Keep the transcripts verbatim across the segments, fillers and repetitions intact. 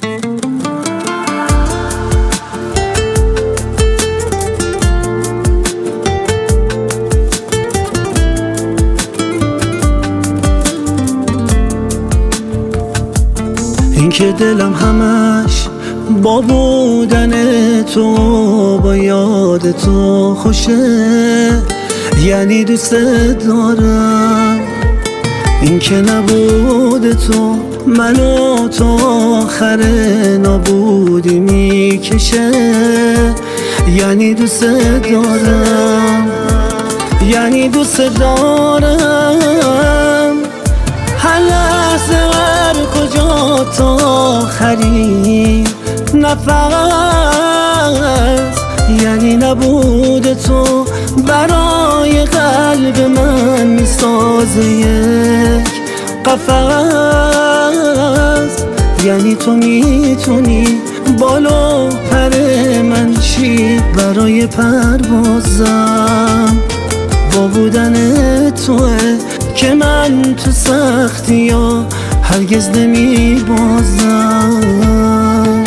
این که دلم همش با بودن تو با یاد تو خوشه، یعنی دوست دارم. این که نبود تو منو تو آخر نابودی میکشه، یعنی دوست دارم، یعنی دوست دارم. هر لحظه هر کجا تا آخرین نفس، یعنی نبود تو برای قلب من میسازه یک قفس، یعنی تو میتونی بالو پر من شی برای پروازم. با بودن توه که من تو سختی ها هرگز نمی بازم.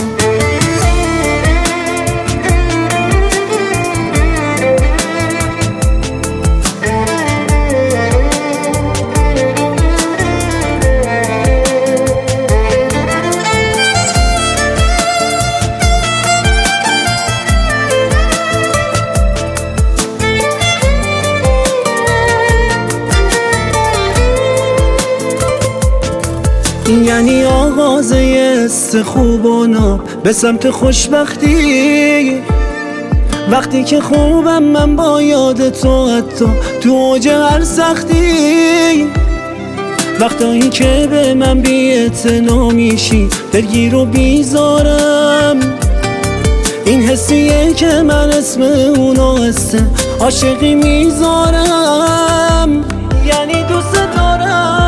یعنی آغاز یست خوب و ناب به سمت خوشبختی، وقتی که خوبم من با یاد تو حتی تو اوج هر سختی. وقتایی که به من بی‌اعتنا میشی دلگیر و بیزارم، این حسیه که من اسم اونو حسه عاشقی میذارم. یعنی دوست دارم،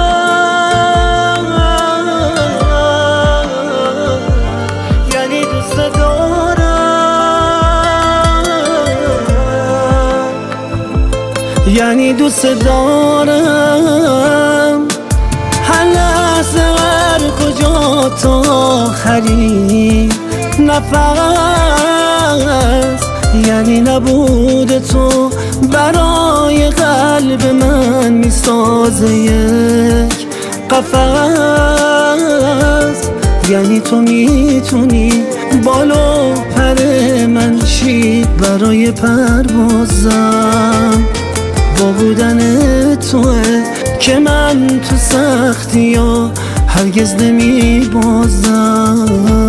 یعنی دوست دارم. هر لحظه هر کجا تا آخرین نفس، یعنی نبود تو برای قلب من میسازه یک قفس، یعنی تو میتونی بالو پر من شی برای پروازم. با بودن توه که من تو سختی ها هرگز نمی بازم.